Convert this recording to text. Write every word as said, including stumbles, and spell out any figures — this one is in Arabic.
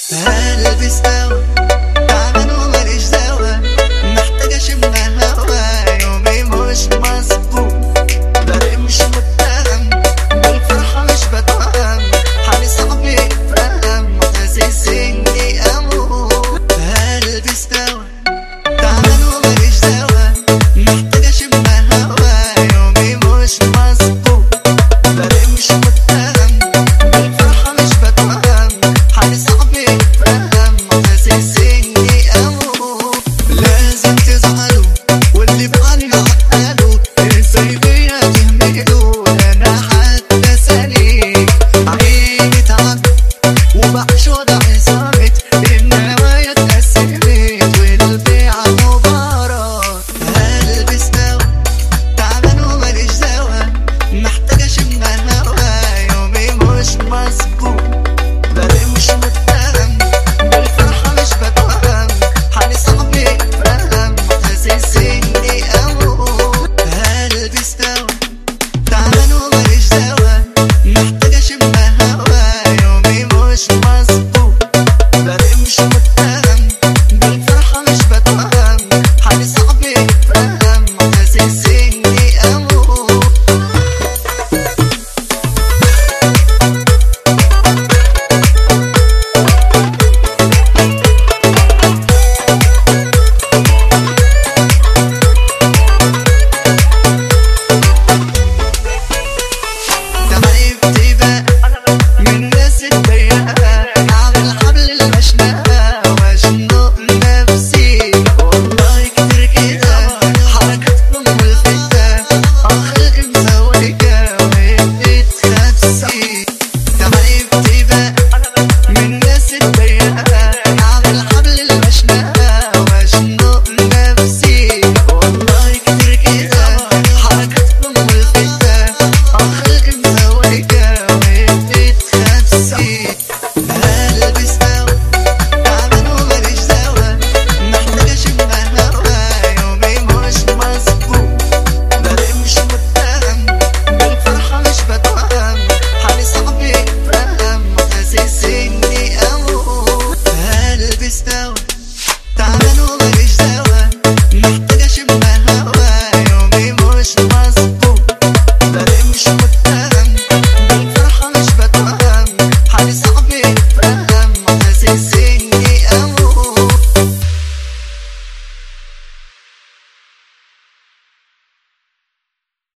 قلبي استوى تعبان وماليش دوا، محتاج اشم هوا، يومي مش مظبوط، برق مش متهم، بالفرحة مش بتوهم، حالي صعب يتفهم، حاسس اني اموت. قلبي استوى تعبان وماليش دوا، محتاج اشم هوا، يومي مش مظبوط، برق مش متهم، بالفرحة مش بتوهم، حالي صعب يتفهم، حاسس اني اموت. لازم تزعلوا واللي بعنا عقلوا، ازاي بيا تهملوا، انا حتى سليم عيني تعب وبعشق